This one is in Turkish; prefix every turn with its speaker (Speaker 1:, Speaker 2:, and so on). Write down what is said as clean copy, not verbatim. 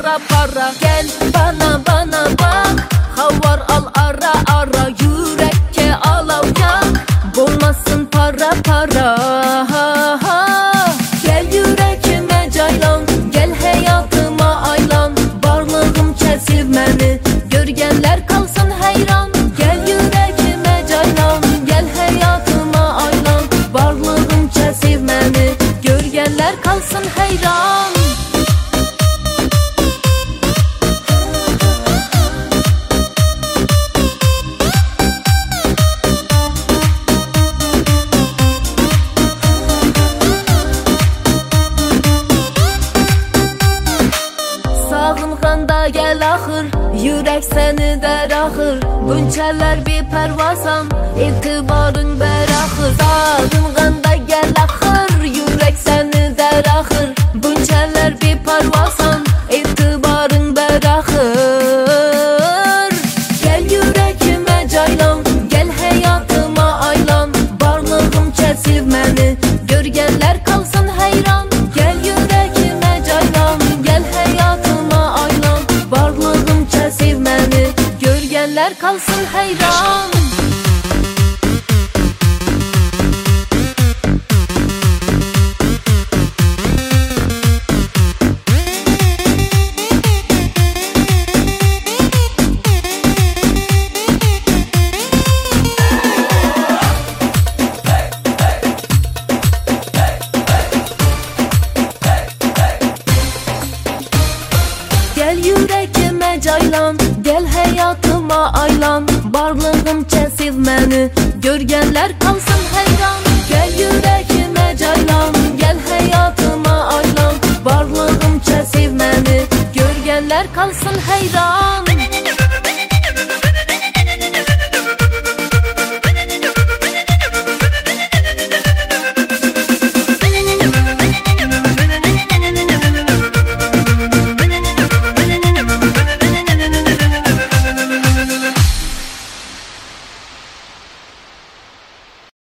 Speaker 1: para para. Gel bana bak, havar al ara ara. Yürekke alav yak, bolmasın para para. Gel yürekime caylan, gel hayatıma aylan. Varlığım kesib məni, görgenler kalsın heyran. Gel yürekime caylan, gel hayatıma aylan. Varlığım kesib məni, görgenler kalsın heyran. Sağınğanda gel axır, yürek seni der axır. Bunçələr bir pərvasan, etibarın bər axır. Sağınğanda gel axır, yürek seni der axır. Bunçələr bir pərvasan, etibarın bər axır. Gel yürekime caylan, gel hayatıma aylan. Varlığım kesib məni, görgenler kalsın heyran. Gel yürekime caylan, gel hayatıma aylan. Varlığım kesib məni, görgenler kalsın heyran. Gel yürekime caylan, gel hayatıma aylan. Varlığım kesib məni, görgenler kalsın heyran.